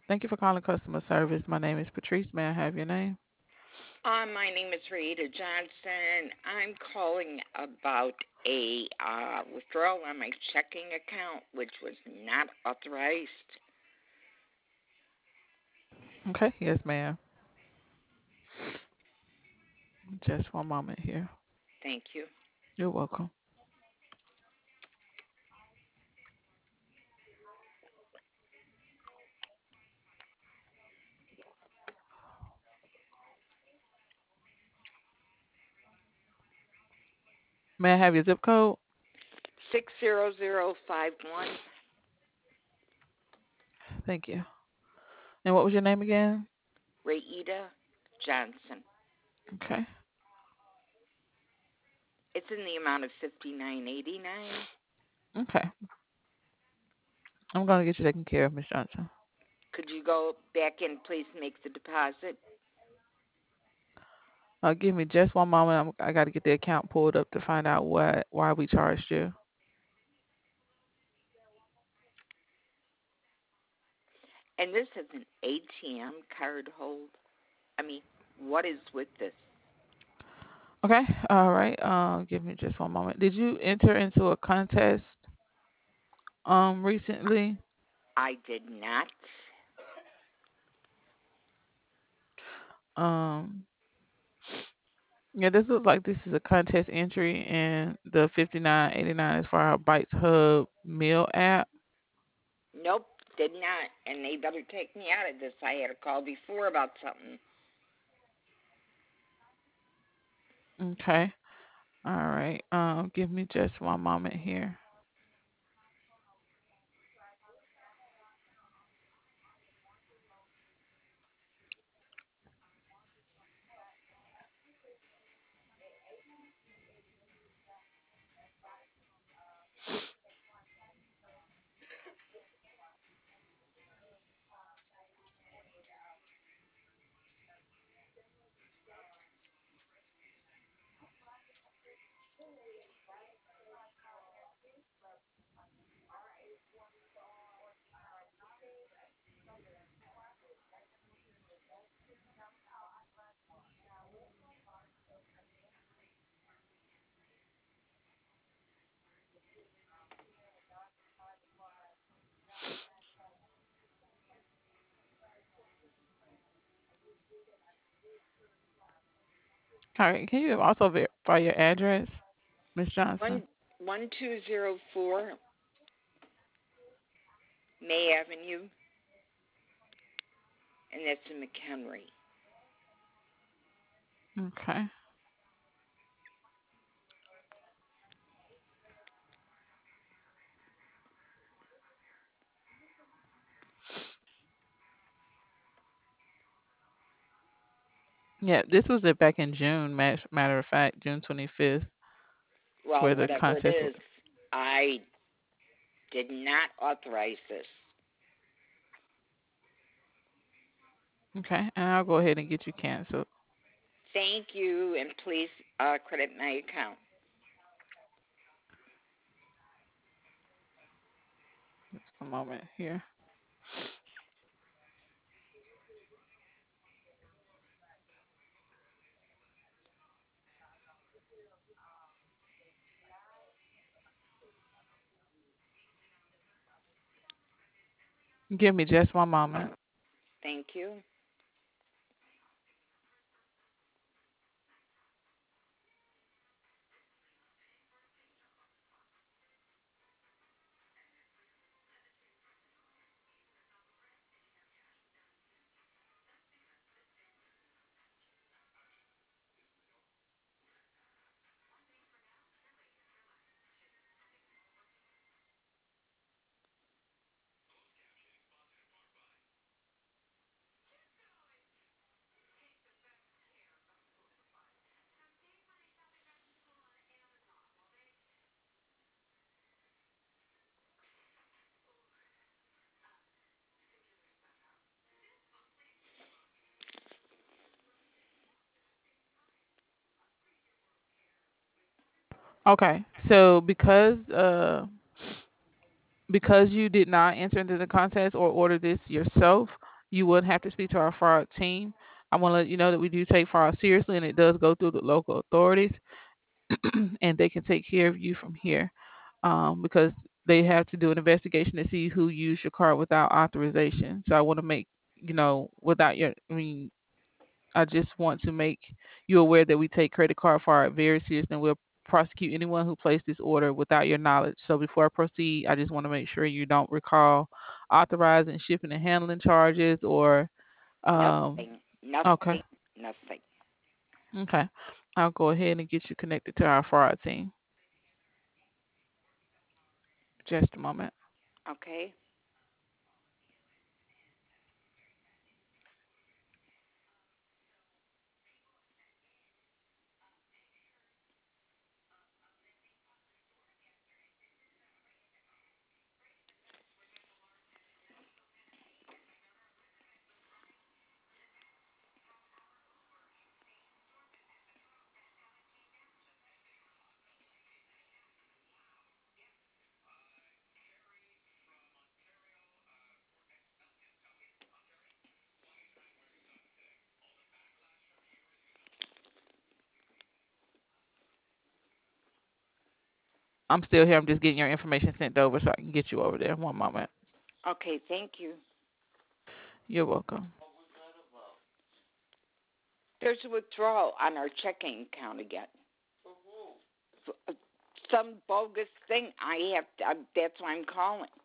Thank you for calling customer service. My name is Patrice. May I have your name? My name is Rita Johnson. I'm calling about a withdrawal on my checking account, which was not authorized. Okay, yes, ma'am. Just one moment here. Thank you. You're welcome. May I have your zip code? 60051, Thank you. And what was your name again? Rita Johnson. Okay. It's in the amount of 59.89. Okay. I'm going to get you taken care of, Miss Johnson. Could you go back and please make the deposit? Give me just one moment. I got to get the account pulled up to find out why we charged you. And this is an ATM card hold. I mean, what is with this? Okay. All right. Give me just one moment. Did you enter into a contest recently? I did not. Um Yeah, this looks like this is a contest entry, and the 59.89 is for our Bites Hub meal app. Nope, did not. And they better take me out of this. I had a call before about something. Okay. All right. Give me just one moment here. All right. Can you also verify your address, Miss Johnson? One 1204 May Avenue, and that's in McHenry. Okay. Yeah, this was it back in June. Matter of fact, June 25th, Well, where the whatever it contest. is, I did not authorize this. Okay, and I'll go ahead and get you canceled. Thank you, and please credit my account. Just a moment here. Give me just one moment. Thank you. Okay, so because you did not enter into the contest or order this yourself, you would have to speak to our fraud team. I want to let you know that we do take fraud seriously, and it does go through the local authorities, and they can take care of you from here, because they have to do an investigation to see who used your card without authorization. So I want to make without your, I mean, I just want to make you aware that we take credit card fraud very seriously, and we'll prosecute anyone who placed this order without your knowledge. So before I proceed, I just want to make sure you don't recall authorizing shipping and handling charges or Nothing, okay. nothing, nothing. Okay. I'll go ahead and get you connected to our fraud team. Just a moment. Okay. I'm still here. I'm just getting your information sent over so I can get you over there. One moment. Okay, thank you. You're welcome. There's a withdrawal on our checking account again. Some bogus thing. I have to, that's why I'm calling.